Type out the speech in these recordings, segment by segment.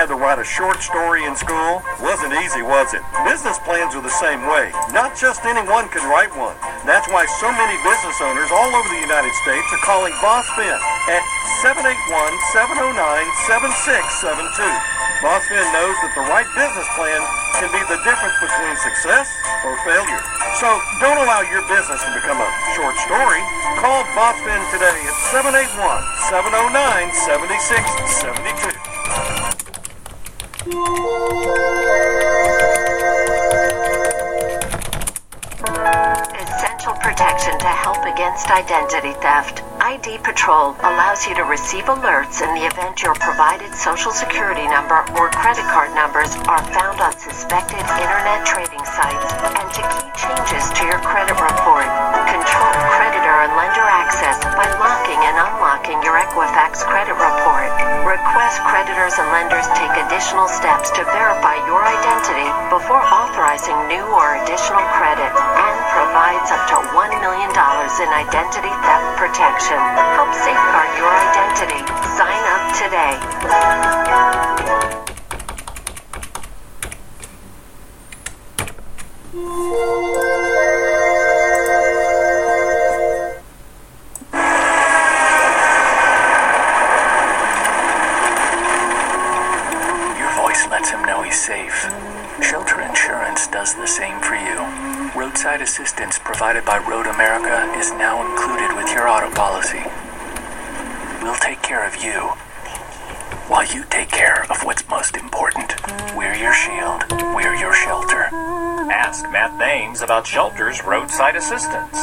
had to write a short story in school? Wasn't easy, was it? Business plans are the same way. Not just anyone can write one. That's why so many business owners all over the United States are calling Boss Finn at 781-709-7672. Boss Finn knows that the right business plan can be the difference between success or failure. So don't allow your business to become a short story. Call Boss Finn today at 781-709-7672. Essential protection to help against identity theft. ID Patrol allows you to receive alerts in the event your provided social security number or credit card numbers are found on suspected internet trading sites, and to key changes to your credit report. Control creditor and lender access by locking and unlocking your Equifax credit report. Request creditors and lenders take additional steps to verify your identity before authorizing new or additional credit, and provides up to $1 million in identity theft protection. Help safeguard your identity. Sign up today. Your voice lets him know he's safe. Shelter Insurance does the same for you. Roadside assistance provided by Road America is now included with your auto policy. We'll take care of you while you take care of what's most important. We're your shield. We're your shelter. Ask Matt Thames about Shelter's roadside assistance.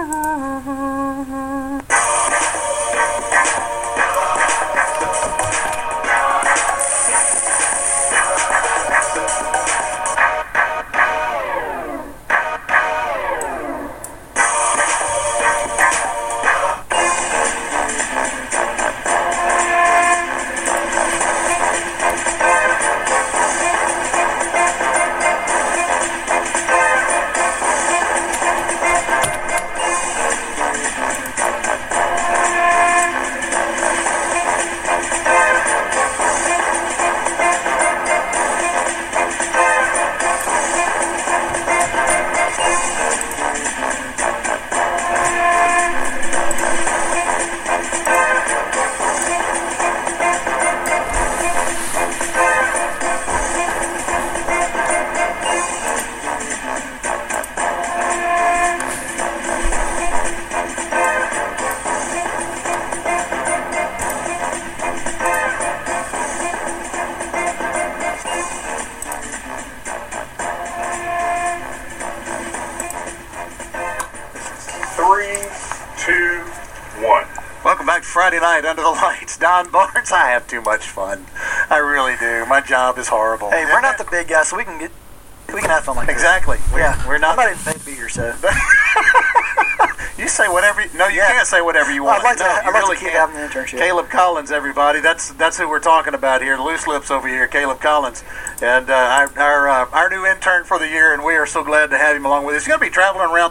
Friday night under the lights. Don Barnes, I have too much fun. I really do. My job is horrible. Hey, we're not the big guys, so we can have fun like exactly. That. We're not. I'm not even paid to be here, so. You say whatever. No, you can't say whatever you want. I'd like really to keep having the internship. Caleb Collins, everybody. That's who we're talking about here. Loose lips over here, Caleb Collins, and our new intern for the year, and we are so glad to have him along with us. He's going to be traveling around.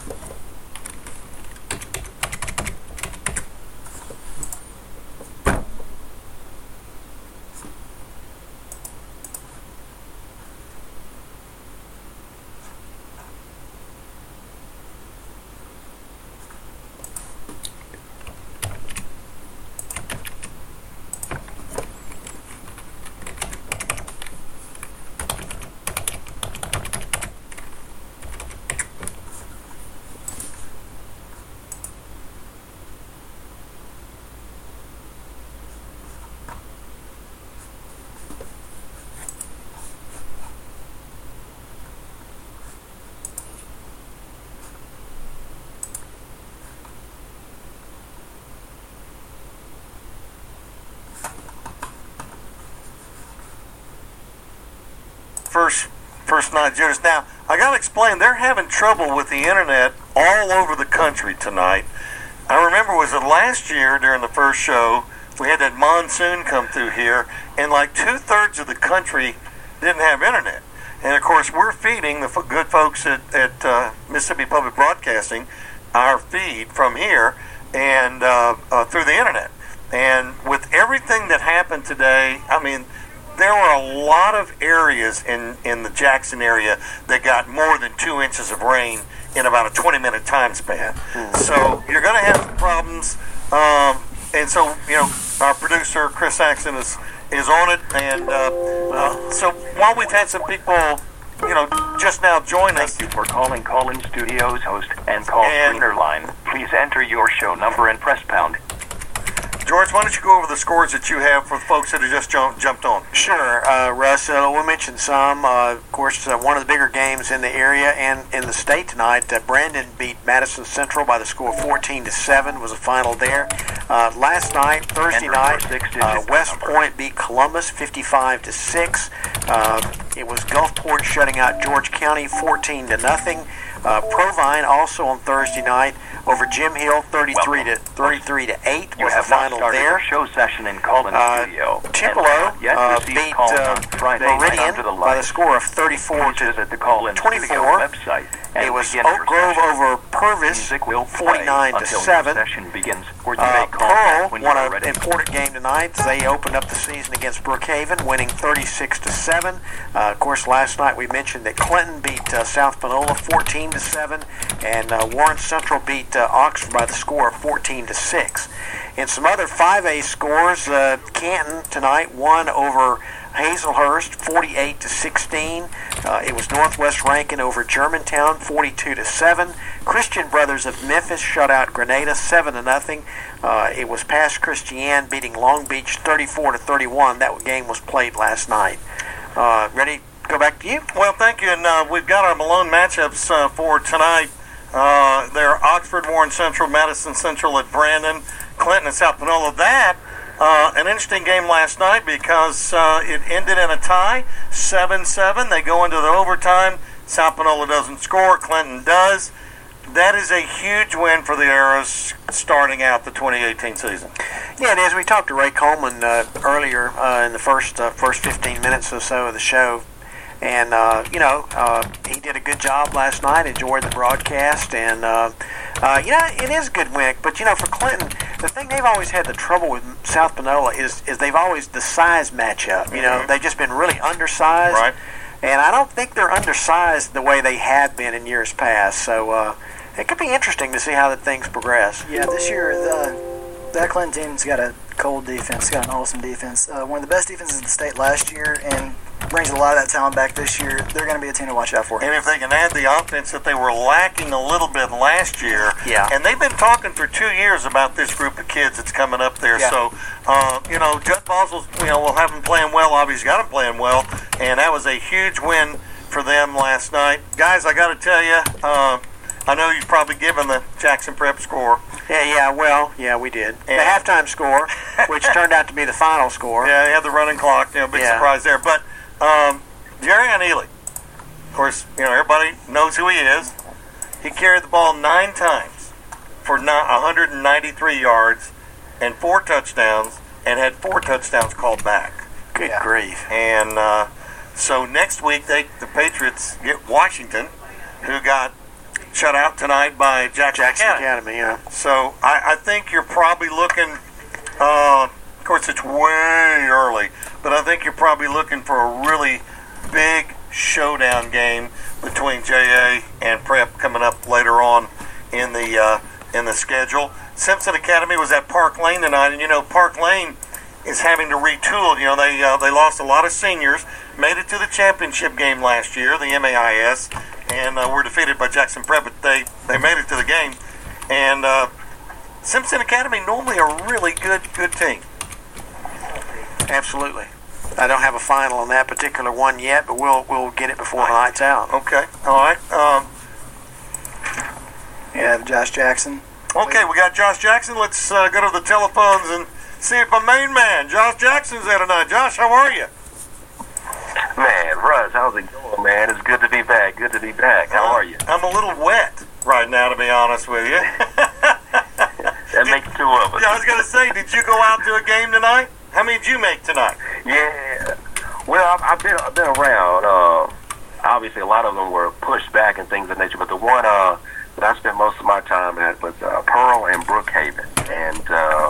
First night jitters. Now, I got to explain, they're having trouble with the internet all over the country tonight. I remember, was it last year during the first show, we had that monsoon come through here, and like 2/3 of the country didn't have internet. And of course, we're feeding the good folks at Mississippi Public Broadcasting our feed from here and through the internet. And with everything that happened today, I mean, there were a lot of areas in the Jackson area that got more than 2 inches of rain in about a 20-minute time span. So you're going to have some problems. And so, you know, our producer, Chris Saxon, is on it. And so while we've had some people, you know, just now join us. Thank you for calling Call-In Studios host and call screener line. Please enter your show number and press pound. George, why don't you go over the scores that you have for the folks that have just jumped on? Sure, Russ. We'll mention some. Of course, one of the bigger games in the area and in the state tonight. Brandon beat Madison Central by the score of 14-7. Was a final there. Last night, Thursday night, West Point beat Columbus 55-6. It was Gulfport shutting out George County 14-0. Provine also on Thursday night over Jim Hill 33-8 was the final there. Show session in Call-In Studio. Tupelo beat Meridian by the score of 34-24. It was Oak Grove over Purvis 49-7. Pearl won an important game tonight. They opened up the season against Brookhaven, winning 36-7. Of course, last night we mentioned that Clinton beat South Panola 14-7, and Warren Central beat Oxford by the score of 14-6. In some other 5A scores, Canton tonight won over Hazelhurst 48-16. It was Northwest Rankin over Germantown 42-7. Christian Brothers of Memphis shut out Grenada 7-0. It was Pass Christian beating Long Beach 34-31. That game was played last night. Ready to go back to you? Well, thank you. And we've got our Malone matchups for tonight. They're Oxford, Warren Central, Madison Central at Brandon, Clinton, and South Panola. That an interesting game last night because it ended in a tie, 7-7. They go into the overtime. South Panola doesn't score. Clinton does. That is a huge win for the Arrows starting out the 2018 season. Yeah, and as we talked to Ray Coleman earlier in the first 15 minutes or so of the show, and, he did a good job last night, enjoyed the broadcast, and, it is a good win. But, for Clinton, the thing they've always had the trouble with South Panola is they've always the size matchup. They've just been really undersized. Right. And I don't think they're undersized the way they have been in years past. So it could be interesting to see how that things progress. Yeah, this year that Clinton team's got a cold defense, got an awesome defense. One of the best defenses in the state last year, and brings a lot of that talent back this year. They're going to be a team to watch out for. And if they can add the offense that they were lacking a little bit last year, and they've been talking for 2 years about this group of kids that's coming up there. Yeah. So, Judd Boswell, will have them playing well. Obviously, got them playing well, and that was a huge win for them last night. Guys, I got to tell you, I know you've probably given the Jackson Prep score. Yeah, we did. And the halftime score, which turned out to be the final score. Yeah, they had the running clock. Big surprise there. But Jerry Ely, of course, everybody knows who he is. He carried the ball 9 times for 193 yards and 4 touchdowns, and had 4 touchdowns called back. Good grief. And so next week, the Patriots get Washington, who got shut out tonight by Jackson Academy. Yeah. So I think you're probably looking, of course it's way early, but I think you're probably looking for a really big showdown game between JA and Prep coming up later on in the schedule. Simpson Academy was at Park Lane tonight, and Park Lane is having to retool. They lost a lot of seniors, made it to the championship game last year, the MAIS, and were defeated by Jackson Prep, but they made it to the game. And Simpson Academy normally a really good team. Absolutely. I don't have a final on that particular one yet, but we'll get it before the night's out. Okay. All right. Yeah, Josh Jackson. Okay, we got Josh Jackson. Let's go to the telephones and see if my main man, Josh Jackson's there tonight. Josh, how are you? Man, Russ, how's it going, man? It's good to be back. Good to be back. How are you? I'm a little wet right now, to be honest with you. That makes two of us. Yeah, I was going to say, did you go out to a game tonight? How many did you make tonight? Yeah. Well, I've been around. Obviously, a lot of them were pushed back and things of that nature, but the one that I spent most of my time at was Pearl and Brookhaven. And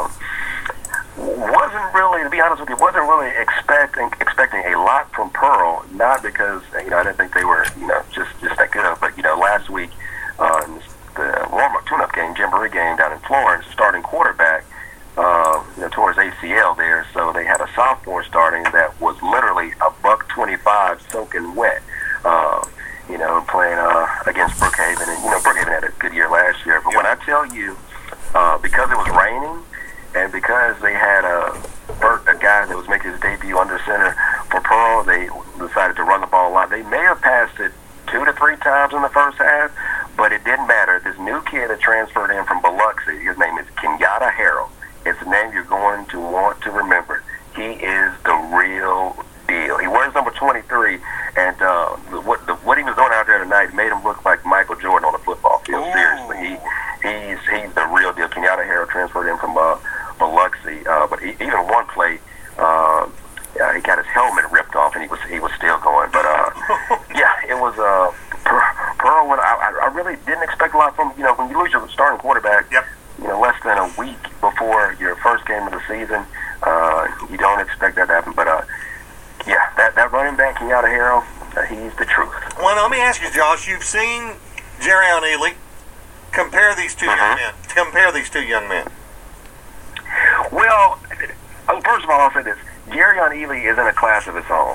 wasn't really, to be honest with you, wasn't really expecting a lot from Pearl. Not because I didn't think they were just that good. But last week in the warm-up tune-up game, Jamboree game down in Florence, starting quarterback towards ACL there. So they had a sophomore starting that was literally $125 soaking wet. Playing against Brookhaven, and Brookhaven had a good year last year. But when I tell you, because it was raining, and because they had a guy that was making his debut under center for Pearl, they decided to run the ball a lot. They may have passed it 2 to 3 times in the first half, but it didn't matter. This new kid that transferred in from Biloxi, his name is Kenyatta Harrell. It's a name you're going to want to remember. He is the real deal. He wears number 23, and what he was doing out there tonight made him look like Michael Jordan on the football field. Ooh. Seriously, he's the real deal. Kenyatta Harrell transferred in from Biloxi, but even one play, he got his helmet ripped off, and he was still going. But yeah, it was Pearl. I really didn't expect a lot from when you lose your starting quarterback. Yep. Less than a week before your first game of the season, you don't expect that to happen. But yeah, that running back, Kenyatta Harrell, he's the truth. Well, let me ask you, Josh. You've seen Jerrion Ely. Compare these two young men. Compare these two young men. Well, first of all, I'll say this: Jerrion Ely is in a class of his own.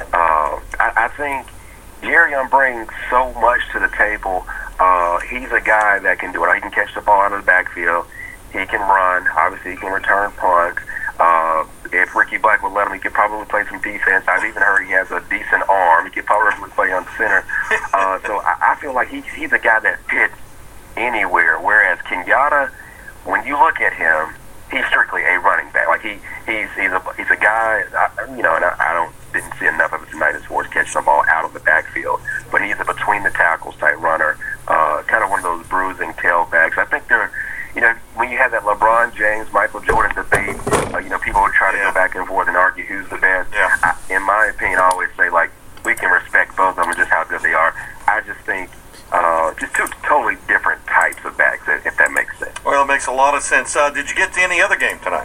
I think Jerrion brings so much to the table. He's a guy that can do it. He can catch the ball out of the backfield. He can run. Obviously, he can return punts. If Ricky Black would let him, he could probably play some defense. I've even heard he has a decent arm. He could probably play on center. So I feel like he's a guy that fits anywhere. Whereas Kenyatta, when you look at him, he's strictly a running back. Like he's a guy. And I didn't see enough of it tonight as far as catching the ball out of the backfield. But he's a between the tackles type runner. Kind of one of those bruising tailbacks. I think they're. When you have that LeBron James, Michael Jordan debate, people would try to go back and forth and argue who's the best. Yeah. In my opinion, I always say, we can respect both of them and just how good they are. I just think just two totally different types of backs, if that makes sense. Well, it makes a lot of sense. Did you get to any other game tonight?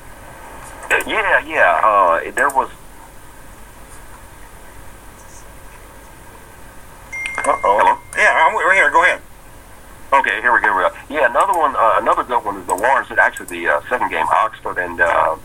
Yeah. There was... Uh-oh. Hello? Yeah, we're here. Go ahead. Okay, here we go. Yeah, another good one is the Warren. Actually, the second game, Oxford and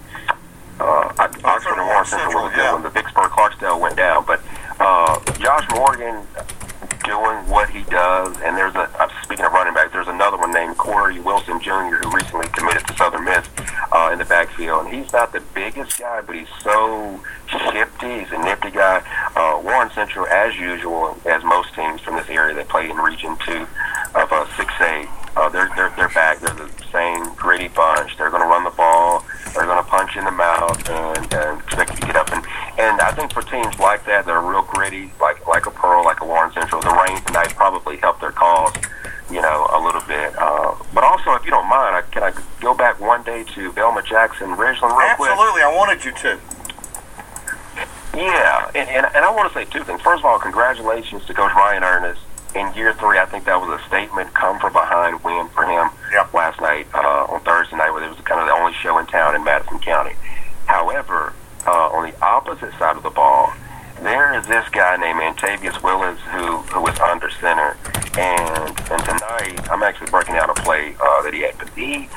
Warren Central was a good one. The Vicksburg Clarksdale went down, but Josh Morgan doing what he does, and speaking of running backs, there's another one named Corey Wilson Jr. who recently committed to Southern Miss in the backfield, and he's not the biggest guy, but he's so shifty. He's a nifty guy. Warren Central, as usual, as most teams from this area that play in Region 2 of 6A, they're back. They're the same gritty bunch. They're going to run the ball. They're going to punch in the mouth and expect you to get up. And I think for teams like that, that are real gritty, like a Pearl, like a Warren Central, the rain tonight probably helped their cause, a little bit. But also, if you don't mind, can I go back one day to Velma Jackson, Ridgeland real quick? Absolutely. I wanted you to. Yeah, and I want to say two things. First of all, congratulations to Coach Ryan Ernest in year 3, I think that was a statement, come from behind win for him last night on Thursday night, where it was kind of the only show in town in Madison County. However, on the opposite side of the ball, there is this guy named Antavius Willis who is under center, and tonight I'm actually breaking out a play that he had. But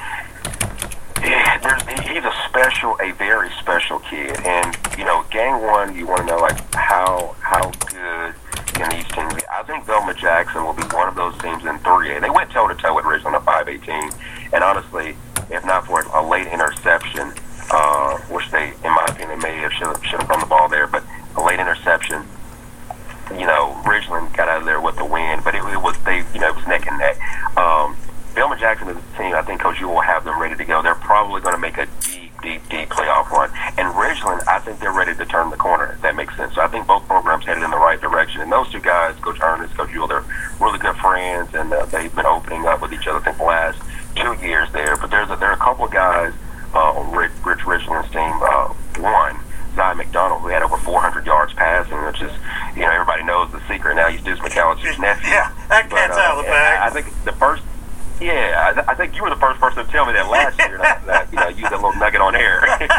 he's a very special kid, and game 1, you want to know like how good can these teams be. I think Velma Jackson will be one of those teams in 3A. They went toe to toe with Ridgeland, a 5A team, and honestly, if not for a late interception, which they, in my opinion, may have should have run the ball there, but a late interception, Ridgeland got out of there with the win, but it was neck and neck. Velma Jackson is a team, I think Coach Ewell will have them ready to go. They're probably going to make a deep playoff run. And Ridgeland, I think they're ready to turn the corner, if that makes sense. So I think both programs headed in the right direction. And those two guys, Coach Ernest, Coach Ewell, they're really good friends, and they've been opening up with each other, I think, the last 2 years there. But there are a couple of guys on Rich Ridgeland's team. One, Zion McDonald, who had over 400 yards passing, which is, everybody knows the secret now. He's Deuce McAllister's nephew. Yeah, that cat's out of the bag. I think I think you were the first person to tell me that last year. that you used that little nugget on air.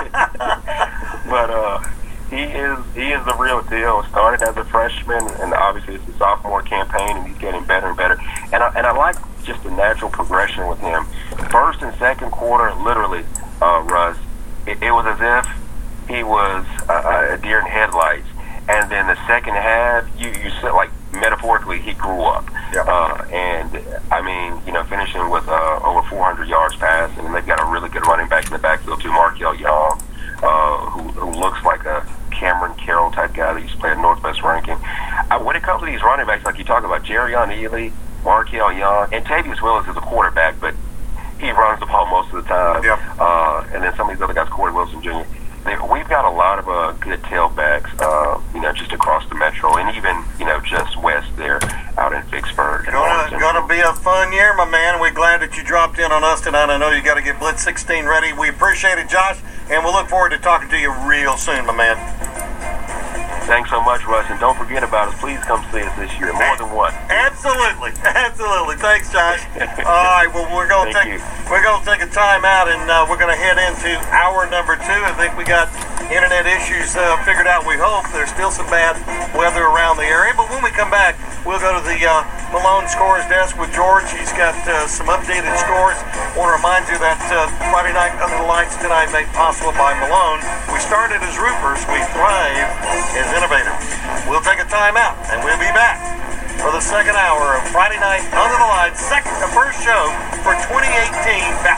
But he is the real deal. Started as a freshman, and obviously it's a sophomore campaign, and he's getting better and better. And I like just the natural progression with him. First and second quarter, literally, Russ, it was as if he was a deer in headlights. And then the second half, you said, like, metaphorically, he grew up. And, I mean, finishing with over 400 yards passing, and they've got a really good running back in the backfield, too, Markel Young, who looks like a Cameron Carroll type guy that used to play at Northwest Ranking. When it comes to these running backs, like you talk about, Jerrion Ely, Markel Young, and Tavius Willis is a quarterback, but he runs the ball most of the time. And then some of these other guys, Corey Wilson Jr., we've got a lot of good tailbacks, just across the metro, and even, just west there out in Vicksburg. Gonna be a fun year, my man. We're glad that you dropped in on us tonight. I know you got to get Blitz 16 ready. We appreciate it, Josh, and we'll look forward to talking to you real soon, my man. Thanks so much, Russ, and don't forget about us. Please come see us this year, more than once. Absolutely. Thanks, Josh. All right, well, we're gonna take a time out, and we're gonna head into hour number 2. I think we got internet issues figured out. We hope there's still some bad weather around the area, but when we come back, we'll go to the Malone scores desk with George. He's got some updated scores. I want to remind you that Friday Night Under the Lights tonight made possible by Malone. We started as roofers. We thrive as innovators. We'll take a time out, and we'll be back for the second hour of Friday Night Under the Lights, first show for 2018.